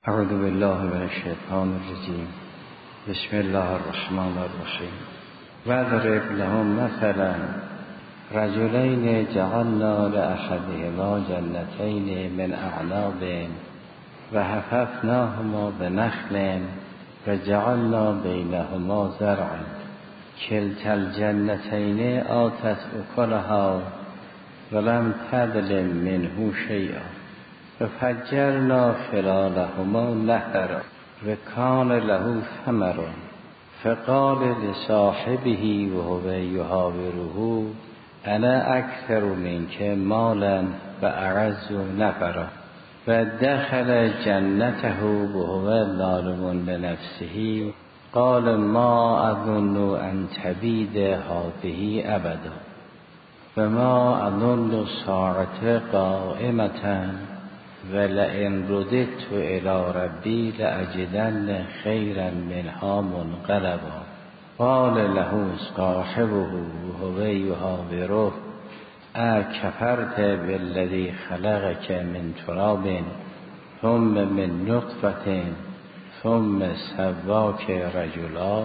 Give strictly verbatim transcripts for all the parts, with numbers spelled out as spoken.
اعوذ بالله من الشیطان الرجیم. بسم الله الرحمن الرحیم. واضرب لهم مثلا رجلین جعلنا لأحدهما جنتین من اعناب و حففناهما بنخل و جعلنا بینهما زرعا کلتا الجنتین آتت اکلها ولم تظلم منه شیئا ففجرنا خلالهما نهرا و کان له ثمر فقال لصاحبه وهو یحاوره انا اکثر منک مالا و اعز نفرا و دخل جنته وهو ظالم لنفسه قال ما اظن ان تبید هذه ابدا و ما اظن الساعة قائمة ولئن رددت الى ربی لاجدن خیرا منها منقلبا قال له صاحبه وهو یحاوره اکفرت بالذی خلقک من تراب ثم من نطفة ثم سواک رجلا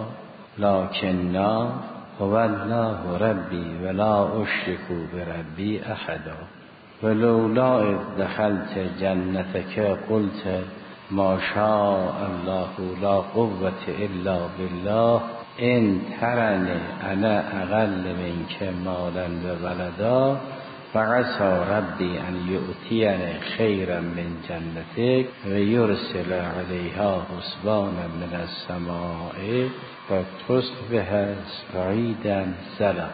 لكنا هو الله ربی ولا اشرک بربی احدا ولولا اذ دخلت جنتك قلت ما شاء الله لا قوة الا بالله ان ترنی انا اقل منک مالا و ولدا فعسى ربی ان یؤتینی خیرا من جنتك و یرسل علیها حسبانا من السماء و تصبح صعیدا زلقا.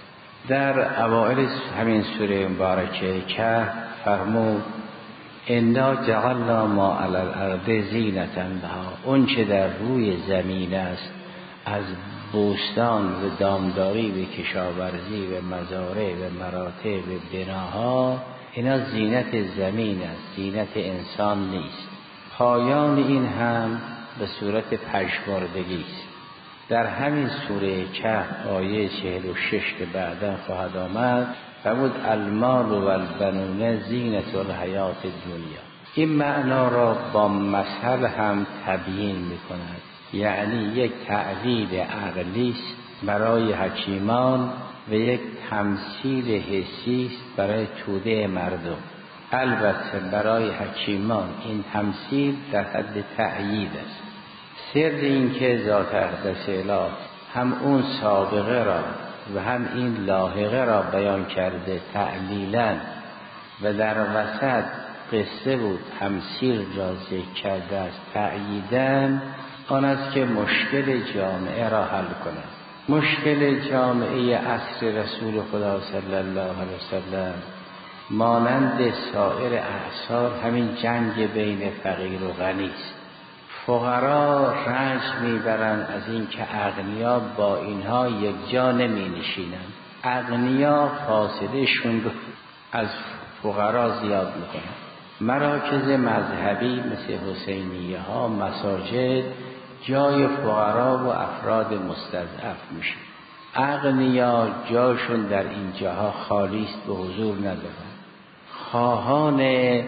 در اوائل همین سوره مبارکه که فرمود انا جعلنا ما علی الارض زینة لها، اون چه در روی زمین است از بوستان و دامداری و کشاورزی و مزارع و مراتع و بناها، اینا زینت زمین است، زینت انسان نیست. پایان این هم به صورت پژمردگی است. در همین سوره کهف آیه چهل و شش که بعدا خواهد آمد فرمود المال و البنون زینت الحیات الدنیا. این معنا را با مثل هم تبیین میکند، یعنی یک تعلیل عقلی است برای حکیمان و یک تمثیل حسی است برای توده مردم. البته برای حکیمان این تمثیل در حد تأیید است. سر این که ذات اقدس اله هم اون سابقه را و هم این لاحقه را بیان کرده تعلیلا و در وسط قصه و تمثیل را ذکر کرده است تأییداً، آن است که مشکل جامعه را حل کند. مشکل جامعه عصر رسول خدا صلی الله علیه وسلم مانند سایر اعصار همین جنگ بین فقیر و غنی است. فقرا رنج میبرند از این که اغنیا با اینها یک جا نمی نشینند. اغنیا فاصله شون رو از فقرا زیاد میکنند. مراکز مذهبی مثل حسینیه ها، مساجد جای فقرا و افراد مستضعف میشه. اغنیا جاشون در این جاها خالی است، به حضور ندارند. خواهان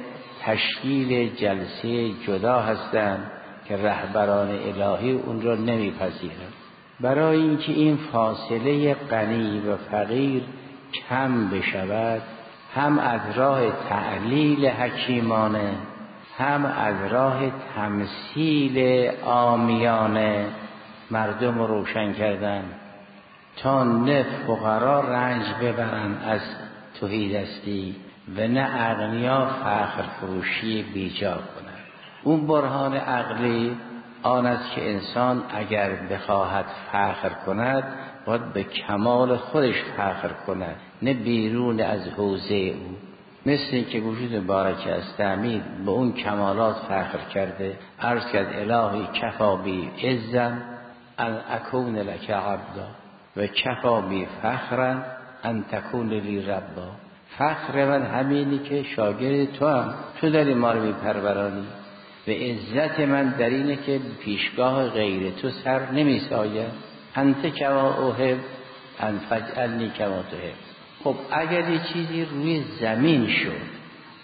تشکیل جلسه جدا هستند که رهبران الهی اون را نمیپذیرند. برای اینکه این فاصله غنی و فقیر کم بشود، هم از راه تعلیل حکیمانه هم از راه تمثیل عامیانه مردم رو روشن کردن تا نه فقرا رنج ببرن از تهیدستی و نه اغنیا فخر فروشی بیجا کنند. اون برهان عقلی آن است که انسان اگر بخواهد فخر کند باید به کمال خودش فخر کند، نه بیرون از حوزه او. مثل این که وجود بارک است تعمید به اون کمالات فخر کرده. عرض کرد الهی کفا بی عزا ان اکون لک عبدا و کفا بی فخرا ان تکون لی ربا. فخر من همینی که شاگرد تو هم، تو داری ما رو میپرورانی، و عزت من در اینه که پیشگاه غیر تو سر نمیساید. انت کما اوهب ان فجعلنی کما تحب. خب اگر یه چیزی روی زمین شد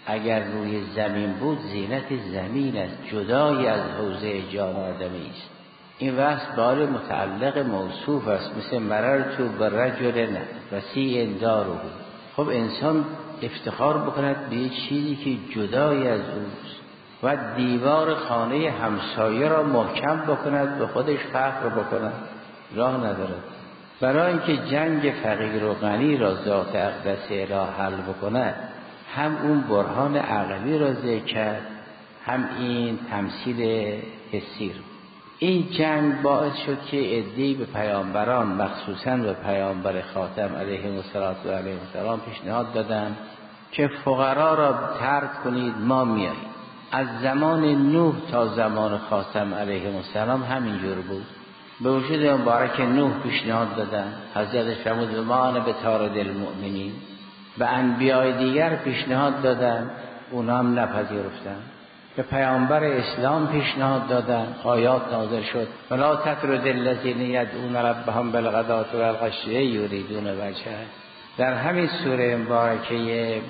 اگر روی زمین بود زینت زمین است، جدای از حوزه جان آدمی است. این وصف بار متعلق موصوف است، مثل مررت برجل وسیع داره. خب انسان افتخار بکند به یک چیزی که جدای از اوست و دیوار خانه همسایه را محکم بکند، به خودش فخر بکند، راه ندارد. برای اینکه جنگ فقیر و غنی را ذات اقدس اله حل بکند، هم اون برهان عقلی را ذکر کرد، هم این تمثیل حسی را. این جنگ باعث شد که عده‌ای به پیامبران، مخصوصاً به پیامبر خاتم علیه السلام و علیه السلام پیشنهاد دادند که فقرا را ترک کنید، ما میاییم. از زمان نوح تا زمان خاتم علیه السلام همینجور بود. به وجود مبارک نوح پیشنهاد دادن، حضرت فرمود به ما به طارد المؤمنین. به انبیاء دیگر پیشنهاد دادن، اونا هم نپذیرفتن. به پیامبر اسلام پیشنهاد دادن، آیات نازل شد ولا تطرد الذین یدعون ربهم بالغداة والعشی یریدون وجهه. در همین سوره مبارکه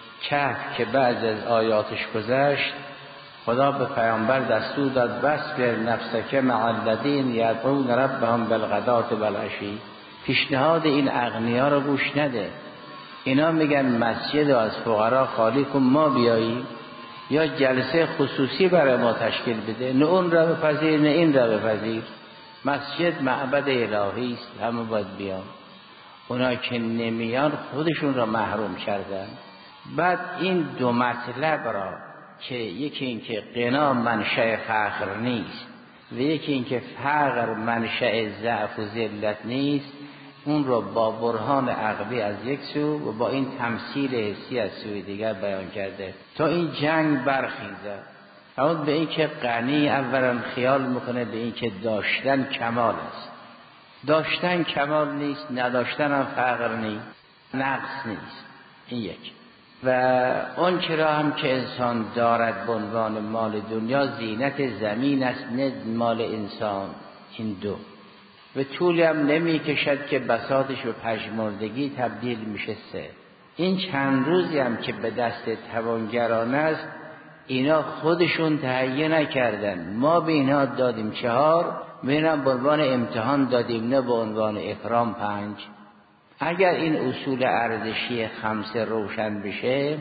کهف که بعض از آیاتش گذشت، خدا به پیامبر دستور داد واصبر نفسک مع الذین یدعون ربهم بالغداة والعشی. پیشنهاد این اغنیا رو گوش نده. اینا میگن مسجد از فقرا خالی کن، ما بیاییم، یا جلسه خصوصی برای ما تشکیل بده، نه اون را بپذیر نه این را بپذیر. مسجد معبد الهی است، همه باید بیان. اونا که نمیان خودشون را محروم کردن. بعد این دو مطلب را که یکی این که غنا منشأ فقر نیست و یکی این که فقر منشأ ضعف و ذلت نیست، اون رو با برهان عقلی از یک سو و با این تمثیل حسی از سوی دیگر بیان کرده تا این جنگ برخیزد. اما به این که غنی اولا خیال میکنه به این که داشتن کمال است. داشتن کمال نیست، نداشتن هم فقر نیست، نقص نیست. این یک. و اون چرا هم که انسان دارد به عنوان مال دنیا زینت زمین است، نه مال انسان. این دو. و طولی هم نمی کشد که بساطش به پژمردگی تبدیل میشه سه. این چند روزی هم که به دست توانگران است، اینا خودشون تهیه نکردن، ما به اینا دادیم چهار، به اینا به عنوان امتحان دادیم، نه به عنوان اکرام پنج. اگر این اصول ارزشی خمسه روشن بشه،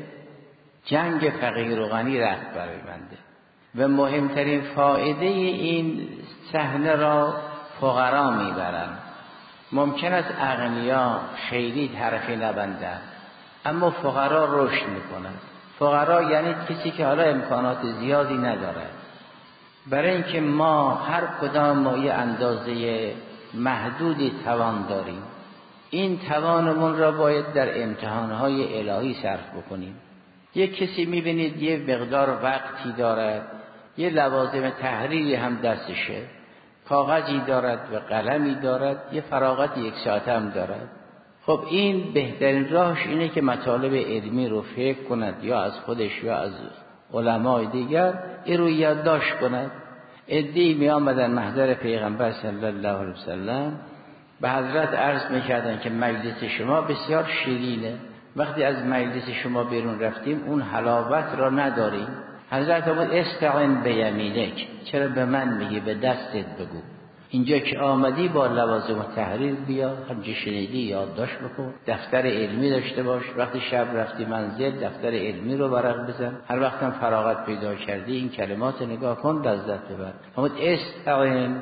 جنگ فقیر و غنی رخت برمی‌بنده. و مهمترین فایده این صحنه را فقرا میبرن. ممکن است اغنیا خیلی طرفی نبندن، اما فقرا رشد میکنن. فقرا یعنی کسی که حالا امکانات زیادی نداره. برای اینکه ما هر کدام ما یه اندازه محدودی توان داریم، این توانمون را باید در امتحانهای الهی صرف بکنیم. یک کسی میبینید یه مقدار وقتی دارد، یه لوازم تحریری هم دستشه، کاغذی دارد و قلمی دارد، یه فراغت یک ساعت هم دارد. خب این بهترین راهش اینه که مطالب علمی رو فکر کند، یا از خودش یا از علمای دیگر این رو یادداشت کند. عده‌ای می آمدن محضر پیغمبر صلی الله علیه وسلم، به حضرت عرض میکردن که مجلس شما بسیار شیرینه، وقتی از مجلس شما بیرون رفتیم اون حلاوت را نداریم. حضرت فرمود استعن بیمینک، چرا به من میگی؟ به دستت بگو. اینجا که آمدی با لوازم تحریر بیا، همچه شنیدی یادداشت بکن، دفتر علمی داشته باش، وقتی شب رفتی منزل دفتر علمی رو ورق بزن، هر وقتم فراغت پیدا کردی این کلمات نگاه کن، لذت ببر. فرمود استعن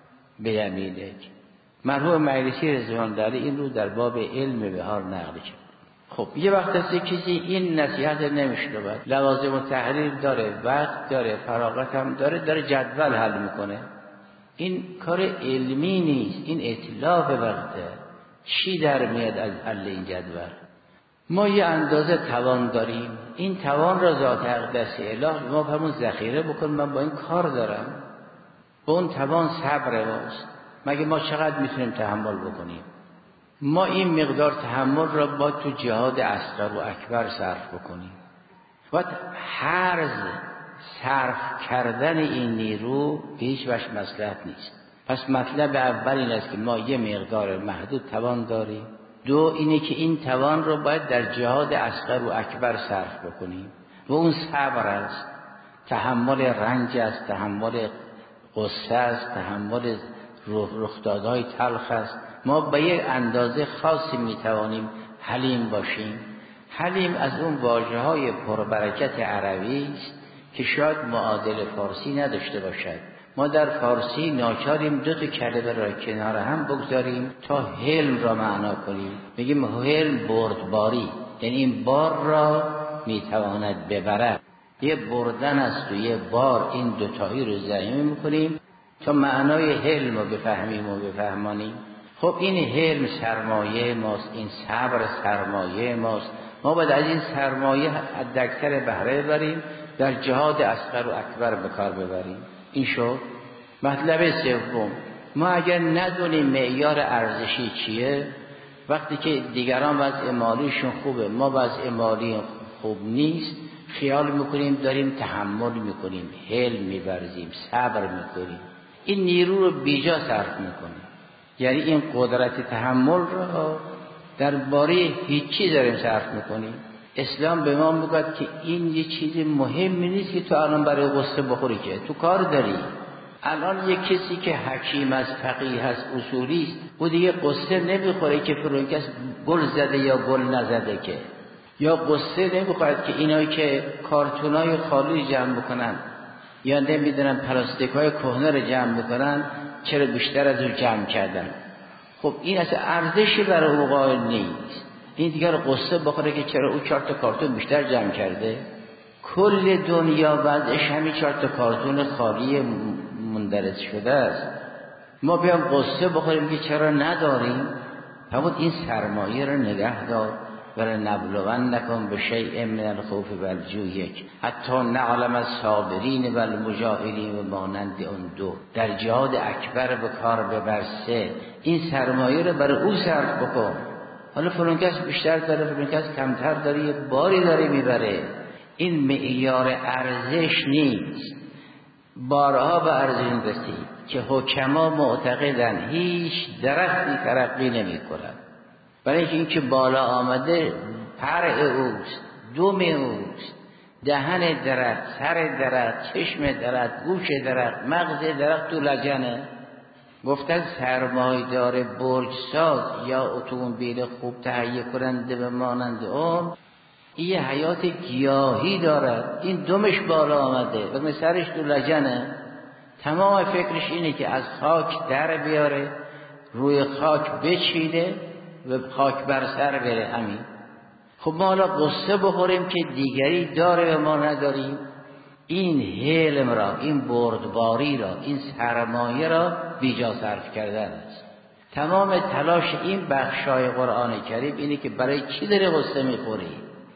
بیمینک. مرحوم مجلسی رضوان داری این رو در باب علم بهار نقل کرد. خب یه وقت هستی کسی این نصیحت نمیشنود، لوازم تحریر داره، وقت داره، فراغت هم داره، داره جدول حل میکنه. این کار علمی نیست، این اتلاف وقته. چی در میاد از حل این جدول؟ ما یه اندازه توان داریم، این توان را ذات اقدس اله ما همون ذخیره بکن، من با این کار دارم. با اون توان صبر ماست. مگه ما چقدر میتونیم تحمل بکنیم؟ ما این مقدار تحمل را با تو جهاد اصغر و اکبر صرف بکنیم. و حرز صرف کردن این نیرو به هیچ وجه مصلحت نیست. پس مطلب اول این است که ما یه مقدار محدود توان داریم. دو اینه که این توان رو باید در جهاد اصغر و اکبر صرف بکنیم. و اون صبر است، تحمل رنج است، تحمل غصه است، تحمل رخدادهای تلخ است. ما به یک اندازه خاصی میتوانیم حلیم باشیم. حلیم از اون واژه‌های پربرکت عربی است که شاید معادل فارسی نداشته باشد. ما در فارسی ناچاریم دو تا کلمه را کنار هم بگذاریم تا حلم را معنا کنیم. میگیم حلم بردباری، یعنی این بار را میتواند ببرد. یه بردن است و یه بار، این دوتایی رو ضمیمه میکنیم تا معنای حلم رو بفهمیم و بفهمانیم. خب این حلم سرمایه ماست، این صبر سرمایه ماست. ما باید از این سرمایه حداکثر بهره ببریم، در جهاد اصغر و اکبر به کار ببریم. این شد مطلب سوم. ما اگر ندونیم معیار ارزشی چیه، وقتی که دیگران وضع مالیشون خوبه ما وضع مالی خوب نیست، خیال میکنیم داریم تحمل میکنیم، حلم می‌ورزیم، صبر میکنیم. این نیرو رو بیجا صرف میکنیم. یعنی این قدرت تحمل رو درباره هیچ چیز داریم صرف میکنیم. اسلام به ما میگه که این یه چیز مهمی نیست که تو الان برای غصه بخوری، که تو کار داری. الان یک کسی که حکیم است، فقیه است، اصولی است، او دیگه قصه نمیخوره که فلان کس گل زده یا گل نزده، که یا قصه نمیخواد که اینایی که کارتونای خالی جمع بکنن یا نمیدونن پلاستیکای کهنه رو جمع بکنن چرا بیشتر از اون جمع کردن. خب این اصلا ارزشی برای او قائل نیست. این دیگر قصه بخوره که چرا او چهار تا کارتون بیشتر جمع کرده. کل دنیا وضعش همین چهار تا کارتون خالی مندرج شده است. ما بیام قصه بخوریم که چرا نداریم. همون این سرمایه رو نگه دار. ولی نبلونکم بشیء من الخوف والجوع، یک حتی نعلم الصابرین و المجاهدین و مانند اون دو، در جهاد اکبر به کار ببر. سه، این سرمایه رو برای او صرف بکن. حالا فلان کس بیشتر داره، فلان کس کمتر داره، یه باری داره میبره. این معیار ارزش نیست. بارها به ارزش رسید که حکما معتقدن هیچ درختی ترقی نمی کند، برای اینکه این که بالا آمده فرع اوست، دوم اوست، دهن درخت، سر درخت، چشم درخت، گوش درخت، مغز درخت تو لجنه. گفتن سرمایه‌دار برج ساز یا اتومبیل خوب تهیه کننده به مانند اون، این حیات گیاهی دارد، این دمش بالا آمده و سرش تو لجنه. تمام فکرش اینه که از خاک در بیاره، روی خاک بچیده و خاک بر سر بره. همین. خب ما حالا قصه بخوریم که دیگری داره و ما نداریم. این حلم را، این بردباری را، این سرمایه را بیجا صرف کردن است. تمام تلاش این بخشای قرآن کریم اینه که برای چی داری قصه میخوری،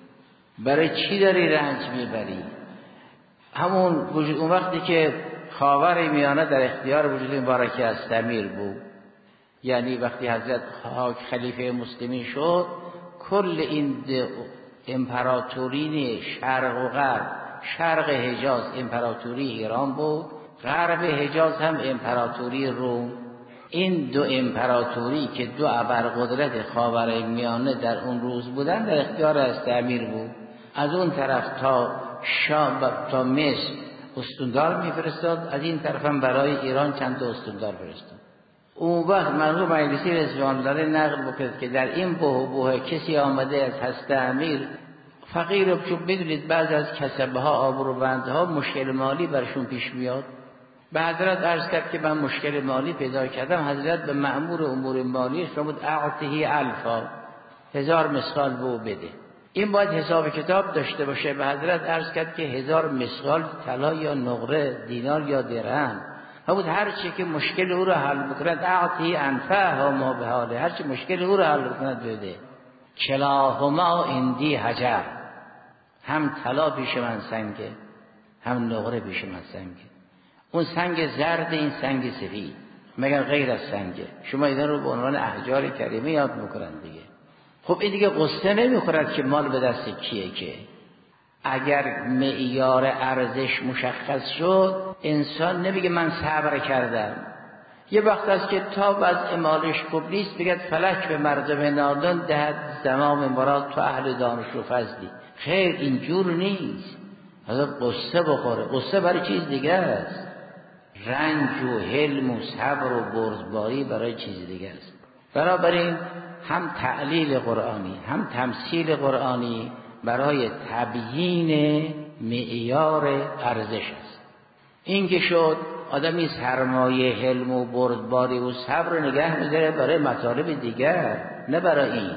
برای چی داری رنج میبری. همون وجود اون وقتی که خاور میانه در اختیار وجود مبارک استمیر بود، یعنی وقتی حضرت خاک خلیفه مسلمین شد، کل این امپراتورین شرق و غرب، شرق حجاز امپراتوری ایران بود، غرب حجاز هم امپراتوری روم. این دو امپراتوری که دو ابرقدرت خاورمیانه در اون روز بودن در اختیار استعمیر بود. از اون طرف تا شام تا مصر استوندار میفرستاد، از این طرف هم برای ایران چند تا استوندار فرستاد. اون وقت مرحوم مجلسی رضوان الله نقل بکرد که در این بوه بوه کسی آمده از هست امیر فقیر، چون بدونید بعض از کسبه ها آبروبندها مشکل مالی برشون پیش میاد. به حضرت عرض کرد که من مشکل مالی پیدا کردم. حضرت به مأمور امور مالی فرمود اعطیه الفا، هزار مسقال به او بده. این باید حساب کتاب داشته باشه. به حضرت عرض کرد که هزار مسقال طلا یا نقره، دینار یا درهم. همون هر چی که مشکل او را حل بکند اعطیه انفعها ما به حاله، هر چی مشکل او را حل بکند بده. کلاهما اندی حجر، هم طلا پیش من سنگه، هم نقره پیش من سنگه. اون سنگ زرد، این سنگ سفید، مگر غیر از سنگه. شما اینا رو به عنوان احجار کریمه یاد میکنن دیگه. خب این دیگه قصه نمیخورد که مال به دست کیه. که اگر معیار ارزش مشخص شد، انسان نمیگه من صبر کردم یه وقت است که تا از امالش خوب نیست بگد فلک به مردم نادان دهد زمام مراد تو اهل دانش و فضلی. خیر اینجور نیست. حالا قصه بخوره، قصه برای چیز دیگه است. رنج و حلم و صبر و بردباری برای چیز دیگه است. بنابراین هم تعلیل قرآنی هم تمثیل قرآنی برای تبیین معیار ارزش است. این که شد آدمی سرمایه حلم و بردباری و صبر نگه می‌داره برای مطالب دیگر، نه برای این.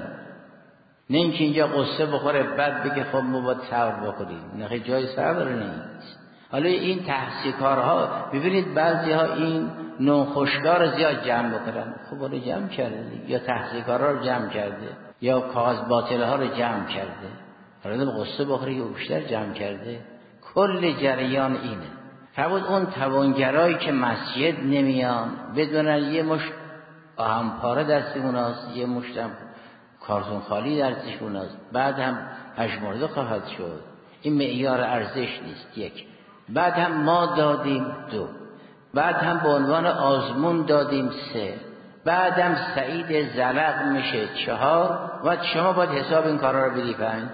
نه اینکه اینجا قصه بخوره بعد بگه خب ما باید صبر بکنیم. نه، جای صبر نیست. حالا این تحصیلکارها ببینید بعضی ها این نوخشکار زیاد جمع بکنن. خب حالا جمع کرده یا تحصیلکارها رو جمع کرده یا کاغذ باطله ها رو جمع کرده. حالا قصه بخوره یا بیشتر جمع کرده. کل جریان اینه. فرمود اون توانگرایی که مسجد نمیان بدونن یه مش آهنپاره دستشون است، یه مشت هم کارتون خالی دستشون است، بعد هم پژمرده خواهد شد. این معیار ارزش نیست. یک. بعد هم ما دادیم دو. بعد هم به عنوان آزمون دادیم سه. بعد هم سعید زلق میشه چهار و شما باید حساب این کارا رو بدی پنج.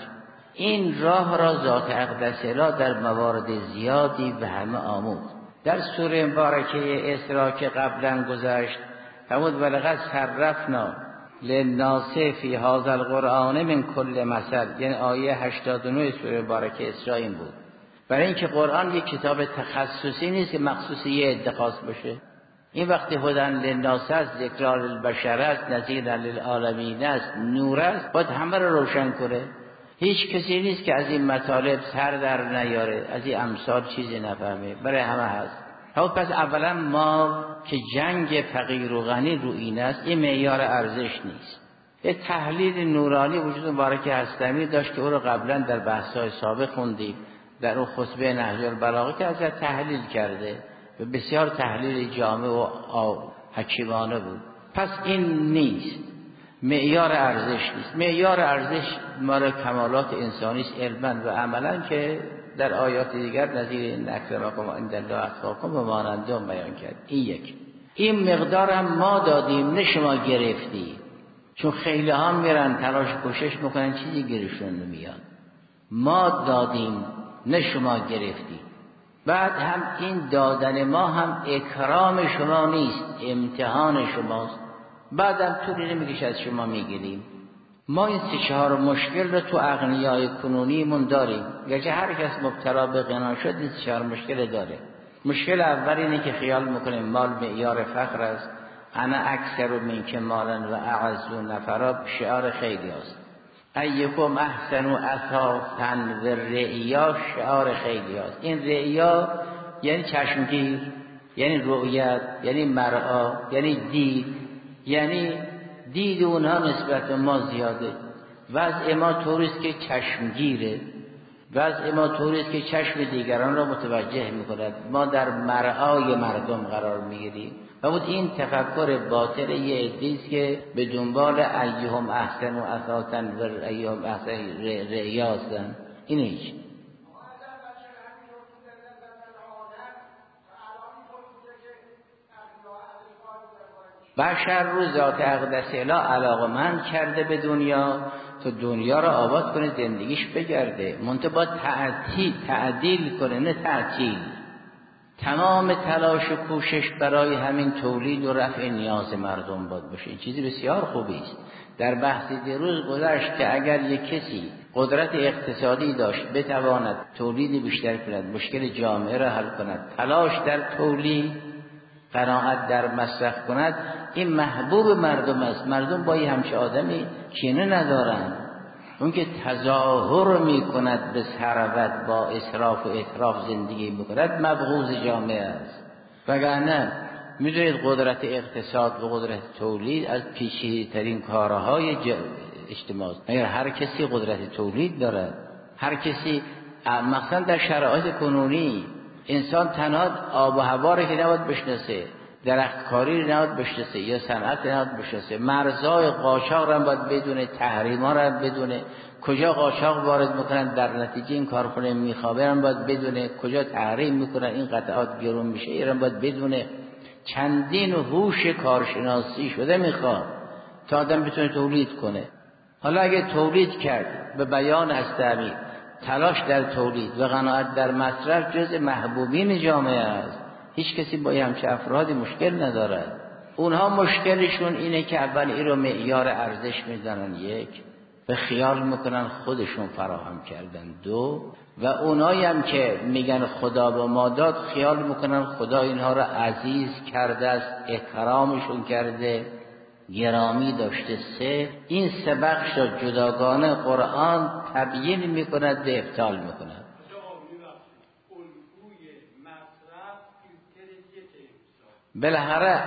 این راه را ذات اقدس را در موارد زیادی به همه آموخت. در سوره مبارکه اسراء که قبلا گذشت فرمود ولقد صرفنا للناس فی هذا القرآن من کل مثل، یعنی آیه هشتاد و نه سوره مبارکه اسراء این بود. برای اینکه قرآن یک کتاب تخصصی نیست که مخصوص یه عده خاص باشه. این وقتی هدی للناس است، ذکر للبشر است، نذیر للعالمین است، نور است، باید همه رو روشن کنه. هیچ کسی نیست که از این مطالب سر در نیاره، از این امثال چیزی نفهمه، برای همه هست. خب پس اولا ما که جنگ فقیر و غنی رو این است، این معیار ارزش نیست. یه تحلیل نورانی وجود مبارک هستمی داشت که او رو قبلا در بحث‌های سابق خوندیم، در اون خطبه نهج البلاغه که از تحلیل کرده و بسیار تحلیل جامع و حکیمانه بود. پس این نیست، معیار ارزش نیست. معیار ارزش مال کمالات انسانی است، علما و عملا، که در آیات دیگر نظیر ان اکرمکم عند الله اتقاکم و مانند اون بیان کرد. این یک. این مقدار هم ما دادیم، نه شما گرفتی. چون خیلی ها میرن تلاش کوشش میکنن چیزی گیرشون نمیاد. ما دادیم نه شما گرفتی. بعد هم این دادن ما هم اکرام شما نیست، امتحان شماست. بعدم طولی نمیگیش از شما میگیریم. ما این سه چهار مشکل رو تو اغنیای کنونیمون داریم. گرچه هر کس مبتلا به غنا شد این سه چهار مشکل داره. مشکل اول اینه که خیال میکنیم مال معیار فقر است. انا اکثر منک مالا و اعز نفرا شعار خیلی است. ایکم احسن و اثاثا و رعیا شعار خیلی است. این رعیا یعنی چشمگیر، یعنی رؤیت، یعنی مرعا، یعنی دید، یعنی دید اونها نسبت به ما زیاده. وضع ما طوریست که چشمگیره، وضع ما طوریست که چشم دیگران را متوجه میکند. ما در مرعای مردم قرار میگیریم. و بود این تفکر باطل یه عده‌ایست که به دنبال ایهم احسن و اثاثا و ایهم احسن ریاضن. این هیچ بشر رو ذات اقدس اله علاقمند کرده به دنیا تا دنیا را آباد کنه، زندگیش بگرده. منتها باید تعدیل تعدیل کنه، نه تعطیل. تمام تلاش و کوشش برای همین تولید و رفع نیاز مردم باید باشه. این چیزی بسیار خوبی است. در بحث دیروز گذشت که اگر یک کسی قدرت اقتصادی داشت بتواند تولید بیشتر کند، مشکل جامعه را حل کند، تلاش در تولید، قناعت در مصرف کند، این محبوب مردم است. مردم با این همچه آدمی کینه ندارند. اون که تظاهر می کند به ثروت، با اسراف و اطراف زندگی میکند، مبغوض جامعه است. وگرنه میدونید قدرت اقتصاد و قدرت تولید از پیچیده ترین کارهای اجتماع است. اگر هر کسی قدرت تولید دارد، هر کسی مثلا در شرایط کنونی انسان تنها آب و هوا را که نباید بشناسه، درختکاری را نباید بشناسه، یا صنعت را نباید بشناسه، مرزهای قاچاق را باید بدونه، تحریما را بدونه، کجا قاچاق وارد میکنن در نتیجه این کارخونه میخوابه را باید بدونه، کجا تحریم میکنن این قطعات گرون میشه این را باید بدونه، چندین هوش کارشناسی شده میخواد تا آدم بتونه تولید کنه. حالا اگه تولید کرد به بیان از تعبیر، تلاش در تولید و قناعت در مصرف جز محبوبین جامعه است. هیچ کسی با همچه افرادی مشکل ندارد. اونها مشکلشون اینه که اول این رو معیار ارزش میدانن، یک، و خیال میکنن خودشون فراهم کردن، دو، و اونایی هم که میگن خدا به ما داد خیال میکنن خدا اینها رو عزیز کرده است، اکرامشون کرده، گرامی داشته. سه، این سه بخش جداگانه قرآن تبیین میکند و ابطال میکند. بالاخره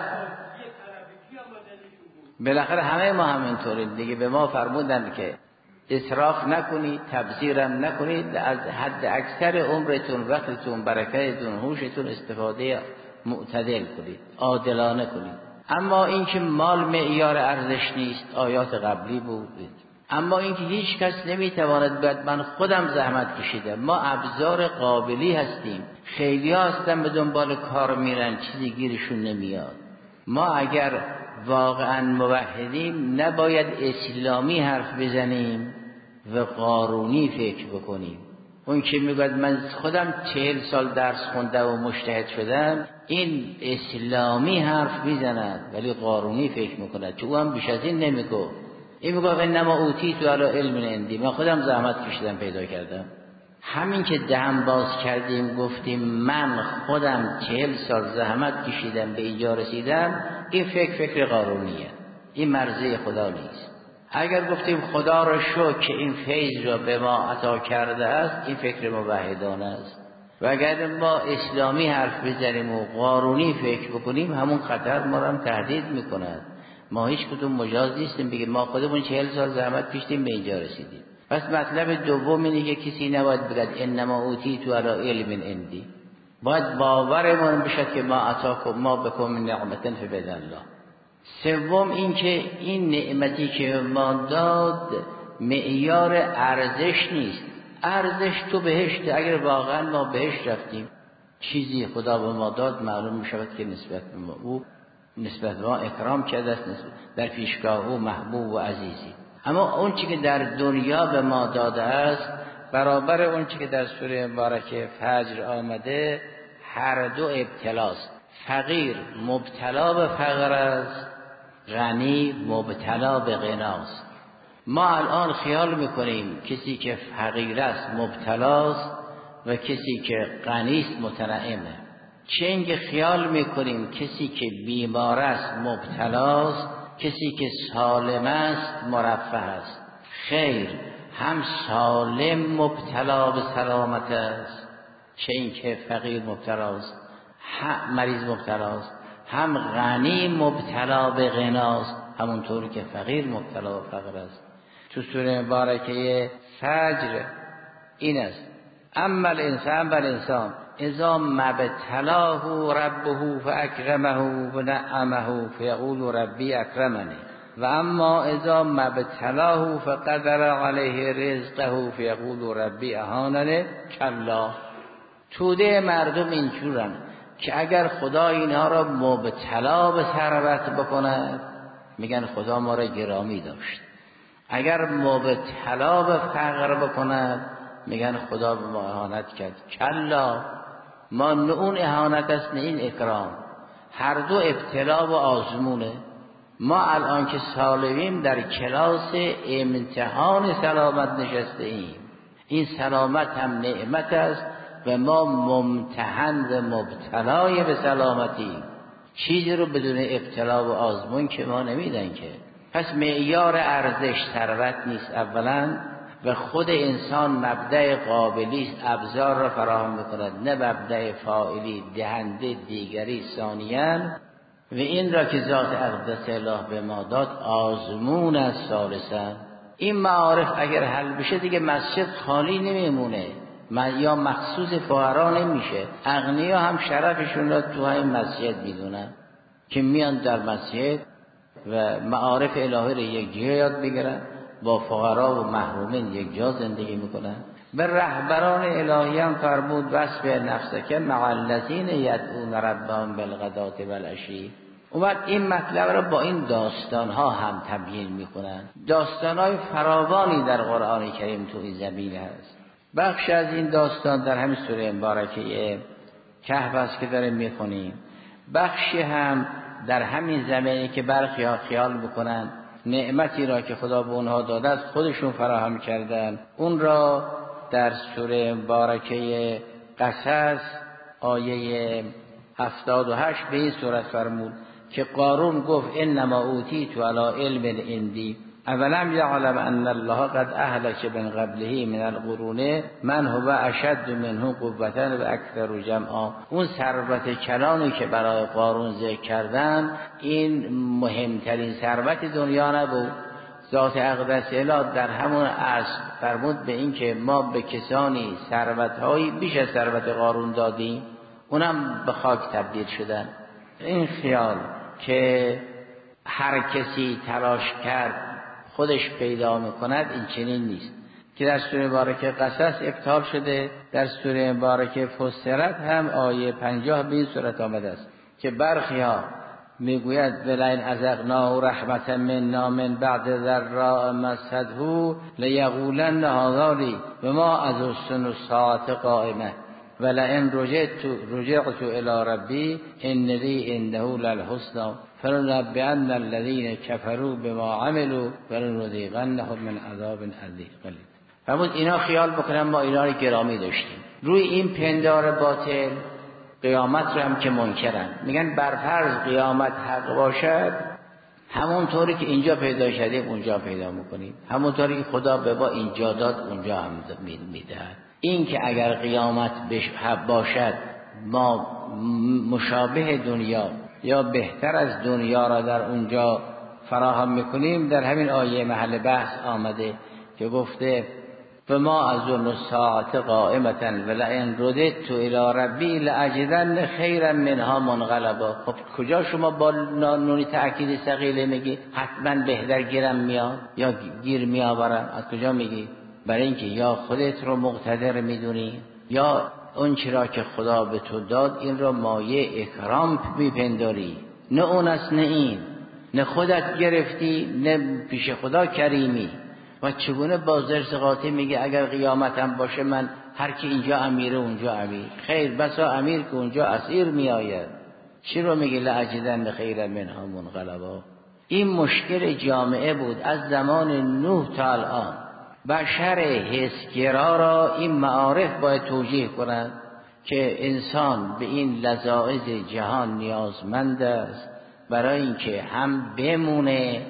بالاخره همه ما همینطوریم دیگه. به ما فرمودن که اسراف نکنید، تبذیرم نکنید، از حد اکثر عمرتون، وقتتون، برکتتون، هوشتون استفاده معتدل کنید، عادلانه کنید. اما اینکه مال معیار ارزش نیست، آیات قبلی بود. اما اینکه هیچ کس نمیتواند باید من خودم زحمت کشیدم. ما ابزار قابلی هستیم. خیلی ها هستن به دنبال کار میرن، چیزی گیرشون نمیاد. ما اگر واقعا موحدیم نباید اسلامی حرف بزنیم و قارونی فکر بکنیم. اون که میگوید من خودم چهل سال درس خوندم و مجتهد شدم، این اسلامی حرف میزند ولی قارونی فکر میکند، چون او هم بیش از این نمیگو. این میگو انما اوتیت علی علم عندی، من خودم زحمت کشیدم پیدا کردم. همین که دهن باز کردیم گفتیم من خودم چهل سال زحمت کشیدم به اینجا رسیدم، این فکر فکر قارونیه، این مرضی خدا نیست. اگر گفتیم خدا را شکر که این فیض را به ما عطا کرده است، این فکر موحدانه است. و اگر ما اسلامی حرف بزنیم و قارونی فکر بکنیم، همون خطر ما را هم تهدید میکند. ما هیچ کدوم مجاز نیستیم بگیم ما خودمون چهل سال زحمت کشیدیم به اینجا رسیدیم. پس مطلب دوم اینه که کسی نباید بگه انما اوتیت علی علم عندی. باید باورمون بشه که ما عطاکم ما بکم نعمت فبد الله. سوم این که این نعمتی که ما داد معیار ارزش نیست. ارزش تو بهشت. اگر واقعا ما بهشت رفتیم، چیزی خدا به ما داد، معلوم می شود که نسبت به ما او نسبت به ما اکرام کرده است، در پیشگاه او محبوب و عزیزی. اما اون چی که در دنیا به ما داده است برابر اون چی که در سوره مبارکه فجر آمده، هر دو ابتلاست. فقیر مبتلا به فقر است، غنی مبتلا به غناست. ما الان خیال میکنیم کسی که فقیر است مبتلاست و کسی که غنی است متنعمه. چه اینکه خیال میکنیم کسی که بیمار است مبتلاست، کسی که سالم است مرفه است. خیر، هم سالم مبتلا به سلامت است، چه اینکه فقیر مبتلاست، هم مریض مبتلاست، هم غنی مبتلا به غناست، همونطوری که فقیر مبتلا به فقر است. تو سوره مبارکه فجر این است: اما الانسان بالانسان اذا مبتلاه ربه فاکرمه و نعمه فیقول ربی اکرمنی و اما اذا مبتلاه فقدر علیه رزقه فیقول ربی اهاننی. کلا، توده مردم اینجورن که اگر خدا اینها را مبتلا به ثروت بکند میگن خدا ما را گرامی داشت، اگر مبتلا به فقر بکند میگن خدا به ما اهانت کرد. کلا، ما نه اون اهانت است نه این اکرام، هر دو ابتلا و آزمونه. ما الان که سالمیم در کلاس امتحان سلامت نشسته ایم. این سلامت هم نعمت است و ما ممتحن و مبتلای به سلامتی. چیزی رو بدون ابتلا و آزمون که ما نمیدن که. پس معیار ارزش ثروت نیست اولا، و خود انسان مبدأ قابلی است، ابزار را فراهم میکند، نه مبدأ فاعلی دهنده دیگری ثانیاً. و این را که ذات اقدس الله به ما داد آزمون است ثالثاً. این معارف اگر حل بشه دیگه مسجد خالی نمیمونه، یا مخصوص فقرا نمیشه. اغنیا هم شرفشون را تو همین مسجد میدونن که میان در مسجد و معارف الهی را یک جا یاد بگیرن، با فقرا و محرومین یک جا زندگی میکنن. به رهبران الهی هم فرمود وصف نفسه که مع الذین یدعون ربهم بالغداة والعشی. اومد این مطلب را با این داستانها هم تبیین میکنن. داستانهای فراوانی در قرآن کریم تو این زمینه هست. بخش از این داستان در همین سوره مبارکه کهف است که داریم میخونیم. بخشی هم در همین زمینی که برخی ها خیال بکنن نعمتی را که خدا به اونها داده است خودشون فراهم کردن، اون را در سوره مبارکه قصص آیه هفتاد و هشت به این صورت فرمود که قارون گفت انما اوتیت علی علم عندی اولم یعلم ان الله قد اهلک من قبله من القرون من هو اشد منه قوة و اکثر جمعا. اون ثروت کلانی که برای قارون ذکر کردن این مهمترین ثروت دنیا نبود. ذات اقدس اله در همون اصل فرمود به این که ما به کسانی ثروت‌هایی بیش از ثروت قارون دادیم، اونم به خاک تبدیل شدن. این خیال که هر کسی تلاش کرد خودش پیدا میکند این چنین نیست که در سوره مبارکه قصص ابطال شده. در سوره مبارکه فصلت هم آیه پنجاه به این صورت آمده است که برخی ها میگوید ولئن اذقناه رحمة منا من بعد ضراء مسته لیقولن هذا لی و ما اظن الساعة قائمة ولئن رجعت رجعت الى ربی ان لی عنده للحسنى فلننبئن الذين كفروا بما عملوا ولنذيقنهم من عذاب أليم. فرمود اینا خیال بکنن ما اینا رو گرامی داشتیم. روی این پندار باطل قیامت رو هم که منکرن، میگن برفرض قیامت حق باشد همون طوری که اینجا پیدا شدیم اونجا پیدا میکنیم، همون طوری که خدا به ما اینجا داد اونجا هم میده. این که اگر قیامت باشد ما مشابه دنیا یا بهتر از دنیا را در اونجا فراهم میکنیم، در همین آیه محل بحث آمده که گفته فما اظن الساعة قائمة ولئن رددت الى ربی لاجدن خیرا منها منقلبا. خب کجا شما با نونی تأکید ثقیله میگی حتما بهتر گیرم میاد یا گیر میآورم؟ از کجا میگی؟ برای اینکه یا خودت رو مقتدر میدونی یا اون چرا که خدا به تو داد این را مایه اکرام میپنداری. نه اون است نه این، نه خودت گرفتی نه پیش خدا کریمی. و چگونه با زرس قاطع میگه اگر قیامتم باشه من هر کی اینجا امیره اونجا امیر؟ خیر بسا امیر که اونجا اسیر میآید. چی رو میگه لاجدن خیر منها منقلبا؟ این مشکل جامعه بود از زمان نوح تا الان. بشر حسگرا را این معارف باید توجیه کنند که انسان به این لذاذ جهان نیازمند است برای اینکه هم بمونه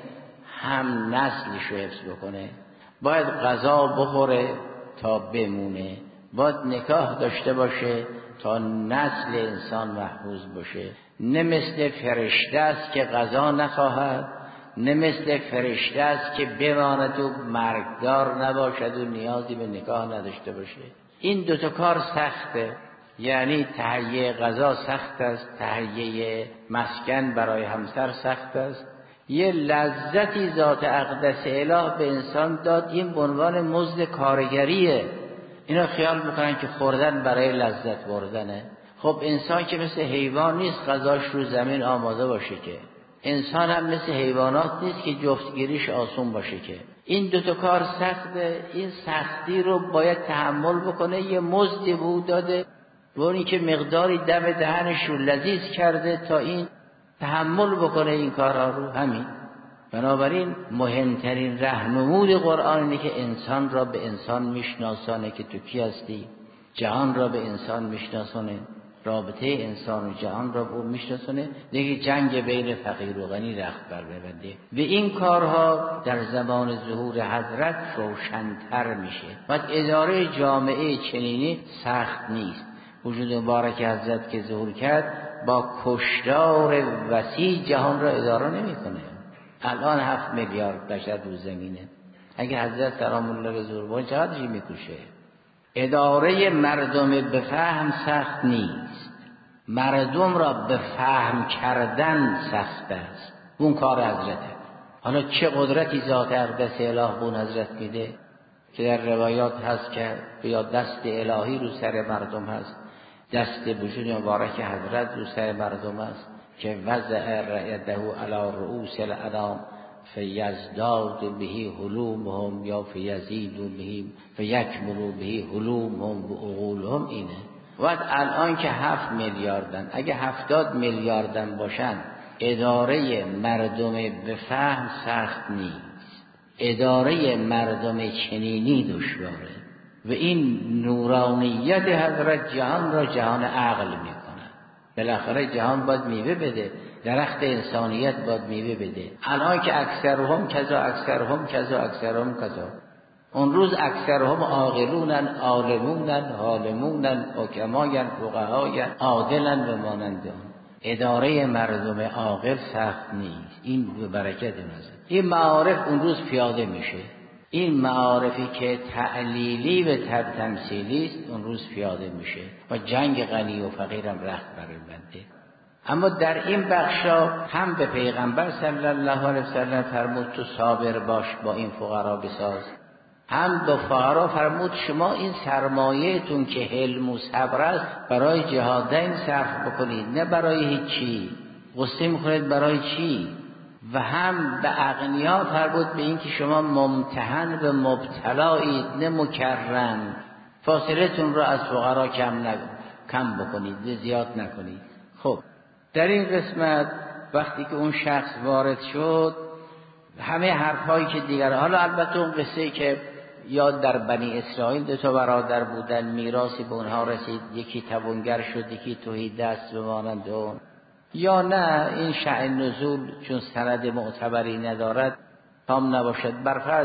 هم نسلش رو حفظ بکنه. باید غذا بخوره تا بمونه، باید نکاح داشته باشه تا نسل انسان محفوظ باشه. نه مثل فرشته است که غذا نخواهد، نه مثل فرشته است که بماند و مرگدار نباشد و نیازی به نکاح نداشته باشه. این دوتا کار سخته، یعنی تهیه غذا سخت است، تهیه مسکن برای همسر سخت است. یه لذتی ذات اقدس اله به انسان داد، این به عنوان مزد کارگریه. اینا خیال میکنن که خوردن برای لذت بردنه. خب انسان که مثل حیوان نیست غذاش رو زمین آماده باشه که، انسان هم مثل حیوانات نیست که جفتگیریش آسون باشه که. این دوتا کار سخته، این سختی رو باید تحمل بکنه. یه مزدی بود داده و اونی که مقداری دم دهنش رو لذیذ کرده تا این تحمل بکنه این کارها رو. همین بنابراین مهمترین راهنمود قرآن اینه که انسان را به انسان میشناسانه که تو کی هستی، جهان را به انسان میشناسانه، رابطه انسان و جهان را به اون میشناسانه، دیگه جنگ بین فقیر و غنی رخت بر ببنده. و این کارها در زمان ظهور حضرت روشن‌تر میشه. بعد اداره جامعه چنینی سخت نیست. وجود مبارک حضرت که ظهور کرد با کشتار وسیع جهان را اداره نمیکنه. الان هفت میلیارد بشر رو زمینه. اگه حضرت سلام الله به ظهور باشه چقدرش میکشه؟ اداره مردم به فهم سخت نیست، مردم را به فهم کردن سخت است. اون کار حضرته. حالا چه قدرتی ذات اقدس اله بون حضرت میده؟ که در روایات هست که یا دست الهی رو سر مردم هست، دست وجود مبارک حضرت رو سر مردم است که وضع یده علی رؤوس الانام فیزداد به حلومهم یا فیزید به فیکمل به حلومهم و عقولهم. اینه. و الان که هفت میلیاردن، اگه هفتاد میلیاردن باشن اداره مردم به فهم سخت نیست، اداره مردم چنینی دشواره و این نورانیت حضرت جهان را جهان عقل میکنه. بالاخره جهان باید میوه بده، درخت انسانیت باید میوه بده. الان که اکثرهم کذا اکثرهم کذا اکثرهم کذا، اون روز اکثرهم عاقلونن عالمونن حالمونن حکماین فقهاین عادلن و مانند آن. اداره مردم عاقل سخت نیست. این به برکت نازل. این معارف اون روز پیاده میشه. این معارفی که تعلیلی و تمثیلی است اون روز پیاده میشه و جنگ غنی و فقیرم رخت بربنده. اما در این بخشا هم به پیغمبر صلی الله علیه وسلم فرمود تو صابر باش با این فقرا بساز، هم به فقرا فرمود شما این سرمایه‌تون که حلم و صبر است برای جهادین صرف بکنید، نه برای هیچی. غصه می‌خورید برای چی؟ و هم به اغنیا فرمود به این که شما ممتحن و مبتلایید نه مکرم. فاصله تون رو از فقرا کم نگ... کم بکنید، زیاد نکنید. خب در این قسمت وقتی که اون شخص وارد شد همه حرفایی که دیگر، حالا البته اون قصه که یا در بنی اسرائیل دو تا برادر بودن، میراثی به اونها رسید، یکی توانگر شد یکی تهی دست به مانند اون، یا نه این شأن نزول چون سند معتبری ندارد تام نباشد، برفرض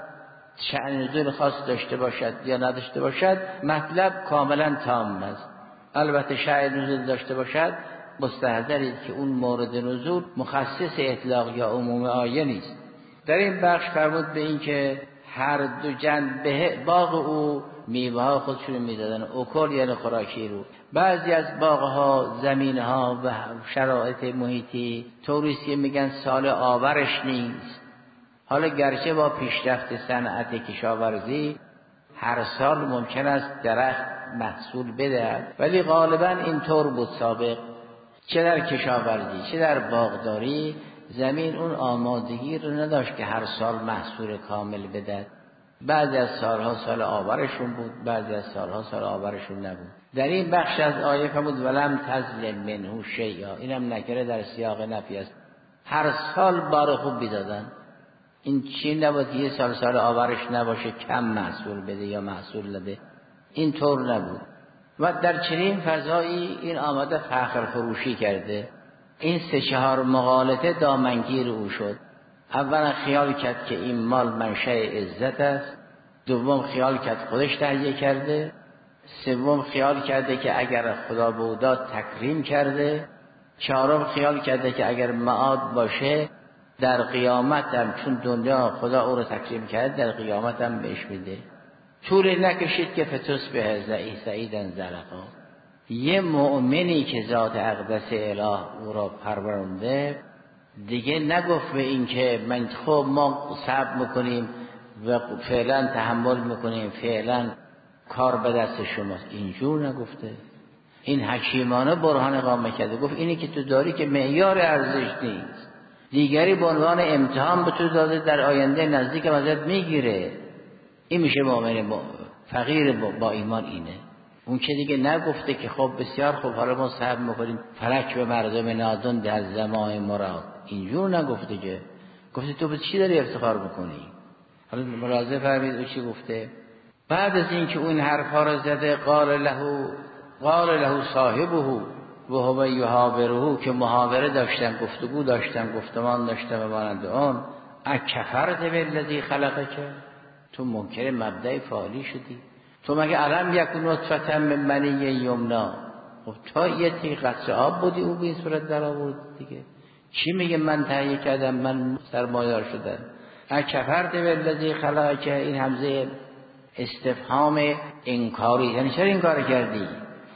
شأن نزول خاص داشته باشد یا نداشته باشد، مطلب کاملا تام است. البته شأن نزول داشته باشد مستحضرید که اون مورد نزول مخصص اطلاق یا عموم آیه نیست. در این بخش فرمود به این که هر دو جنبه باغ او میوه ها خودشون میدادن، اکل یعنی خوراکی رو. بعضی از باغ ها زمین ها و شرایط محیطی طوریست میگن سال آورش نیست. حالا گرچه با پیشرفت صنعت کشاورزی هر سال ممکن است درخت محصول بده، ولی غالبا اینطور بود سابق، چه در کشاورزی چه در باغداری زمین اون آمادگی رو نداشت که هر سال محصول کامل بده. بعضی از سالها سال آورشون بود، بعضی از سالها سال آورشون نبود. در این بخش از آیه فرمود ولم تظلم منه شیئا، اینم نکره در سیاق نفی است. هر سال بار خوب بیدادن. این چی نبود یه سال سال آورش نباشه کم محصول بده یا محصول نده، این طور نبود. و در چنین فضایی این آمده فخر فروشی کرده. این سه چهار مغالطه دامنگیر او شد. اولا خیال کرد که این مال منشأ عزت است، دوم خیال کرد خودش تهیه کرده، سوم خیال کرده که اگر خدا به او داد تکریم کرده، چهارم خیال کرده که اگر معاد باشه در قیامت هم چون دنیا خدا او رو تکریم کرد در قیامت هم بهش میده. طول نکشید که فتوس به زعی سعیدن زلقا. یه مؤمنی که ذات اقدس اله او را پرورنده دیگه نگفت به این که من خب ما صبر میکنیم و فعلا تحمل میکنیم، فعلا کار به دست شماست، اینجور نگفته. این حکیمانه برهان اقامه کرده، گفت اینی که تو داری که معیار ارزش نیست، دیگری به عنوان امتحان به تو داده در آینده نزدیک ازت میگیره. این میشه مؤمن فقیر با ایمان. اینه اون که دیگه نگفته که خب بسیار خوب حالا ما صبر میکنیم فلک به مردم نادان در زمان مراد، اینجور نگفته که گفته تو به چی داری افتخار بکنی. حالا ملاحظه فرمید او چی گفته. بعد از اینکه اون حرفا رو زده قال له قال له صاحبه و هو یحاوره، که محاوره داشتن گفتگو داشتن گفتمان داشتن و مانند آن، اکفرت بالذی خلقک، تو منکر مبدأ فعالی شدی. تو مگه علم یکون نطفه من منی یمنا، خب تا یه تیغ قطره آب بودی او به این صورت در آورد دیگه. چی میگه من تهیه کردم من سرمایه‌دار شدم. اکفرت بالذی خلقک، این همزه استفهام انکاری، یعنی چرا این کار کردی؟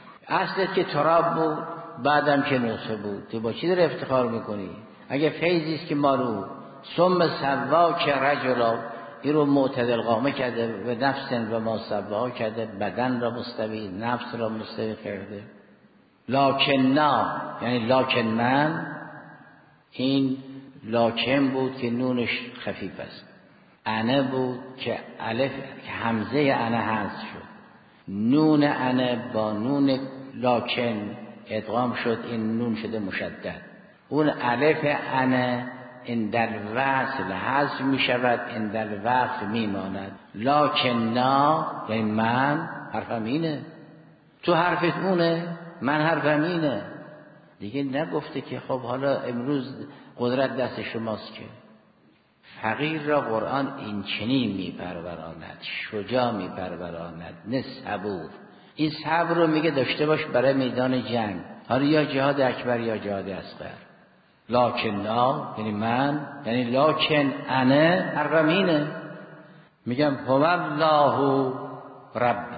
اصلت که تراب بود بعدم که نطفه بود، تو با چی داره افتخار میکنی؟ اگه فیضی است که مالو ثم سوا که رجلا، این رو معتدل قامه کرده و نفس و ما سبها کرده، بدن را مستوی، نفس را مستوی کرده. لکن نه یعنی لکن من، این لاکن بود که نونش خفیف است، انه بود که الف که همزه انه حذف شد، نون انه با نون لاکن ادغام شد، این نون شده مشدد. اون الف انه این در وصل حذف می شود، این در وقف می ماند. لکن نا یعنی من حرفم اینه، تو حرفت اونه، من حرفم اینه دیگه. نگفته که خب حالا امروز قدرت دست شماست. که فقیر را قرآن این چنین می پروراند، شجاع می پروراند، نه صبور. این صبر رو میگه داشته باش برای میدان جنگ، حالا یا جهاد اکبر یا جهاد اصغر. لکن لا یعنی من، یعنی لکن انه حرفم اینه. میگم هو الله ربی،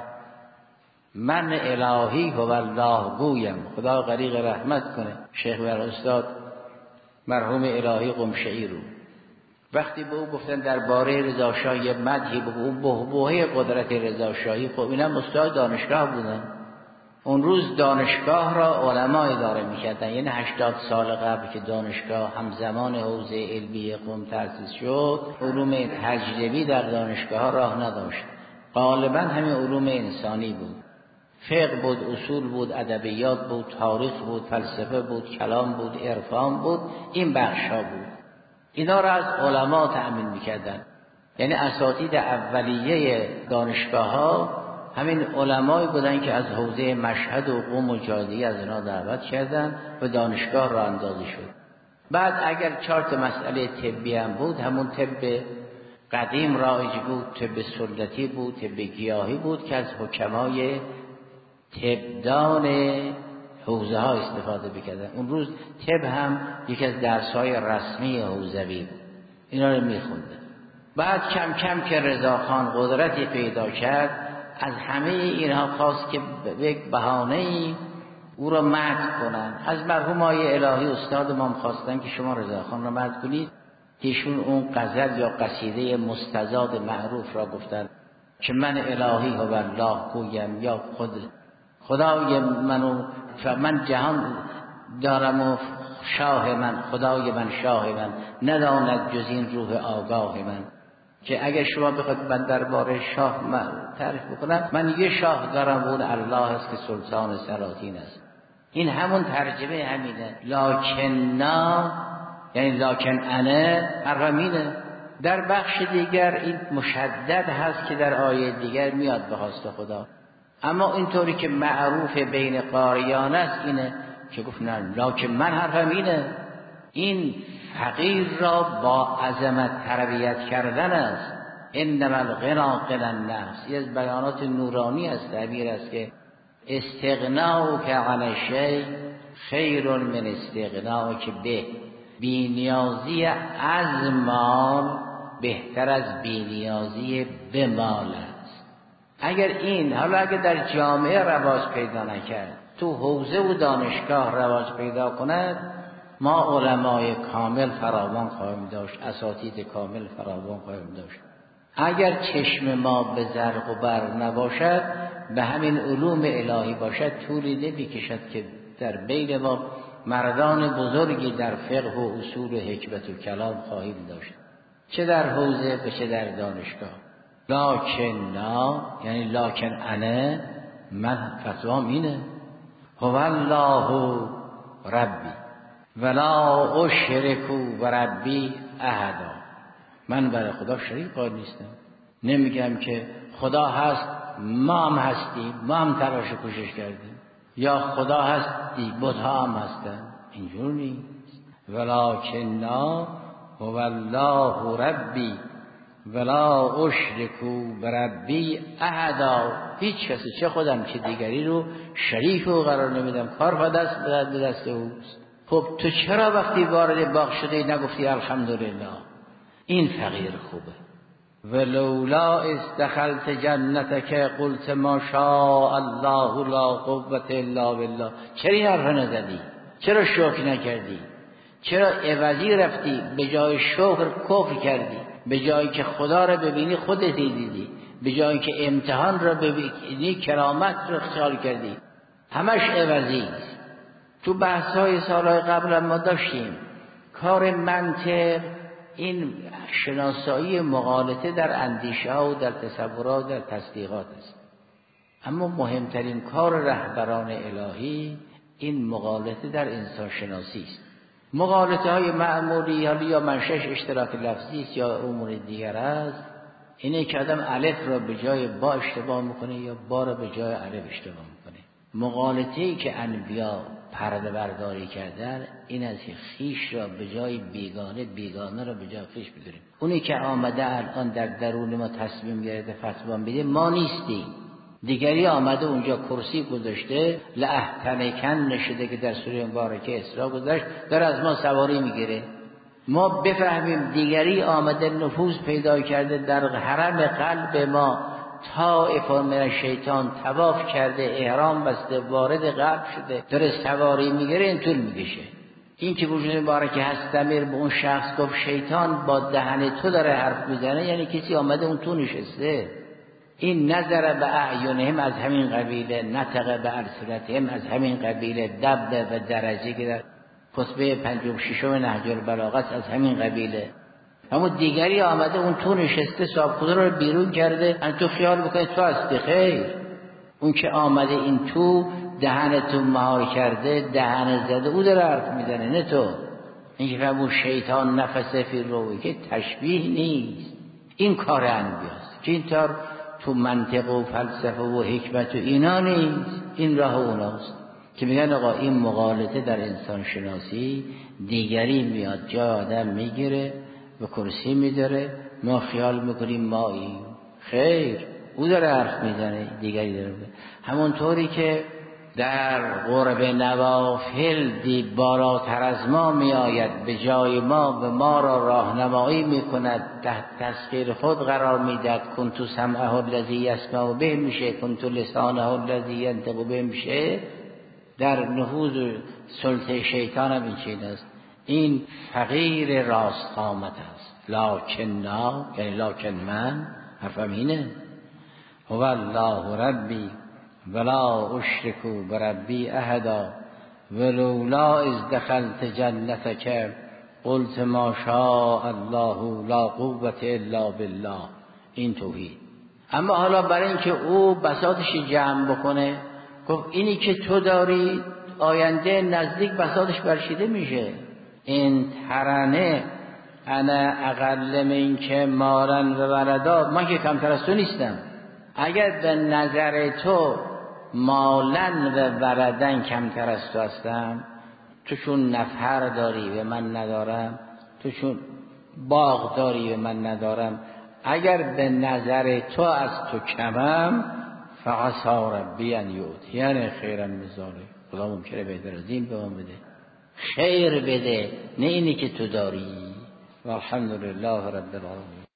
من الهی هو الله گویم. خدا غریق رحمت کنه شیخ و استاد مرحوم الهی قمشعی رو. وقتی به او گفتن درباره رضا شاه یه مدحی به او بهبوهه قدرت رضا شاهی، خب اینم استاد دانشگاه بودن. اون روز دانشگاه را علما اداره می‌کردن، یعنی هشتاد سال قبل که دانشگاه همزمان حوزه علمی قم تأسیس شد، علوم تجربی در دانشگاه راه نداشت. غالبا همین علوم انسانی بود، فقه بود، اصول بود، ادبیات بود، تاریخ بود، فلسفه بود، کلام بود، عرفان بود، این بخشا بود. اینا را از علما تأمین می‌کردن. یعنی اساتید اولیه دانشگاه‌ها همین علمایی بودن که از حوزه مشهد و قم و جادی از اینا دعوت کردن و دانشگاه را اندازی شد. بعد اگر چهار تا مسئله طبی هم بود، همون طب قدیم رایج بود، طب سنتی بود، طب گیاهی بود که از حکمای طبدان حوزه ها استفاده بکردن. اون روز طب هم یکی از درس‌های رسمی حوزوی بود، اینا رو میخوندن. بعد کم کم که رضاخان قدرتی پیدا کرد، از همه اینها خواست که به یک بهانه‌ای او را مدح کنن. از مرحوم آقای الهی استاد ما خواستن که شما رضاخان را مدح کنید. ایشون اون غزل یا قصیده مستزاد معروف را گفتن که من الهی هو الله گویم، یا خود خدای منو من جهان دارم و شاه من، خدای من شاه من، نداند جز این روح آگاه من. که اگر شما بخواید من درباره شاه من تعریف بکنم، من یه شاه دارم و اون الله است که سلطان سلاطین است. این همون ترجمه همینه. لکننا یعنی لکن انه حرمینه. در بخش دیگر این مشدد هست که در آیه دیگر میاد به خواست خدا. اما اینطوری که معروف بین قاریان است اینه که گفت نه لکن من حرفم اینه. این فقیر را با عظمت تربیت کردن است. انما الغنا غنا النفس. یه از بیانات نورانی است، تعبیر است که استغناءک عن شیء خیر من استغناءک به. بی‌نیازی از مال بهتر از بی‌نیازی به مال است. اگر این حالا اگر در جامعه رواج پیدا نکرد، تو حوزه و دانشگاه رواج پیدا کند، ما علمای کامل فراوان خواهیم داشت، اساتید کامل فراوان خواهیم داشت. اگر چشم ما به زرق و برق نباشد، به همین علوم الهی باشد، طولی نمی‌کشد که در بین ما مردان بزرگی در فقه و اصول و حکمت و کلام خواهیم داشت، چه در حوزه و چه در دانشگاه. لکن نا یعنی لکن انه من فتوام اینه. هو الله ربی ولا اشرکو بربی احدا. من برای خدا شریک قائل نیستم. نمیگم که خدا هست ما هم هستیم، ما هم تلاش کوشش کردیم، یا خدا هستی بت‌ها هم هستن، اینجور نیست. ولکن هو الله ربی ولا اشرکو بربی احدا. هیچ کسی چه خودم چه دیگری رو شریک و قرار نمیدم، کار به دست به دست اوست. خب تو چرا وقتی وارد باغ شده نگفتی الحمدلله؟ این فقیر خوبه. ولولا استدخلت جنتک قلت ما شاء الله لا قوة الا بالله. چرا این حرف نزدی؟ چرا شکر نکردی؟ چرا عوضی رفتی به جای شکر کفر کردی؟ به جایی که خدا را ببینی خودت دیدی، به جایی که امتحان را ببینی کرامت را خیال کردی. همش عوضی است. تو بحث‌های سالهای قبل ما داشتیم کار منطق این شناسایی مغالطه در اندیشه ها و در تصورات و در تصدیقات است. اما مهمترین کار رهبران الهی این مغالطه در انسان شناسی است. مغالطه های معمولی یا منشأش اشتراک لفظی است یا امور دیگر است. اینه که آدم الف را به جای با اشتباه میکنه یا با را به جای الف اشتباه میکنه. مغالطه‌ای که انبیا پرده برداری کردن این از که خیش را به جای بیگانه، بیگانه را به جای خیش بداریم. اونی که آمده الان در درون ما تصمیم گرفته فتوا میده ما نیستیم. دیگری آمده اونجا کرسی گذاشته لأحتنکن نشده که در سوره مبارکه اسراء گذاشت داره از ما سواری میگیره. ما بفهمیم دیگری آمده نفوذ پیدا کرده در حرم قلب ما، طائف من شیطان طواف کرده، احرام بسته، وارد قلب شده، داره سواری میگیره، این طول میکشه. این که وجود مبارکه هست دمیر به اون شخص گفت شیطان با دهن تو داره حرف میزنه، یعنی کسی آمده اون تو نشسته. این نظر به اعیانهم از همین قبیله، نطق به السنتهم از همین قبیله، دب و درجه که در خطبه پنجم ششم نهج البلاغه از همین قبیله. اما دیگری آمده اون تو نشسته، صاحب خدا رو بیرون کرده، ان تو خیال بکنی تو هستی. خیر، اون که آمده این تو دهن تو مهار کرده، دهن زده، او داره حرف میزنه نه تو. این که فهمون شیطان نفسه فی روی که تشبیه نیست، این کار انبیاست که اینطور تو منطق و فلسفه و حکمت و اینا نیست، این راه اوناست که میگن آقا این مغالطه در انسان شناسی، دیگری میاد جا آدم میگیره و کرسی میداره، ما خیال میکنیم مایی. خیر، او داره حرف میزنه، دیگری داره. همونطوری که در قرب نوافل دی بالاتر از ما میآید، به جای ما و ما را راهنمایی میکند، تحت تسخیر خود قرار میدهد. کنت سمعه الذی یسمع به میشه، کنت لسانه الذی ینطق به میشه. در نفوذ سلطه شیطان هم این چیز است. این فقیر راست قامت است. لکن نا یعنی لکن من حرفم اینه، هو الله ربی ولا اشرکو بربی احدا ولولا از دخلت جنتک قلت ما شاء الله لا قوة الا بالله. این توحید. اما حالا برای اینکه او بساطش جمع بکنه گفت اینی که تو داری آینده نزدیک بساطش برشیده میشه. این ترانه انا اقل من که مارن و ولدا، من که کمتر از تو نیستم. اگر به نظر تو مالن و ولدن کمتر از تو هستم، تو چون نفر داری و من ندارم، تو چون باغ داری و من ندارم، اگر به نظر تو از تو کمم فعسا ربی ان یؤتینی خیرا من ذلک. خدا ممکنه بهتر از این به من بده، خیر بده، نه اینی که تو داری. والحمد لله رب العالمین.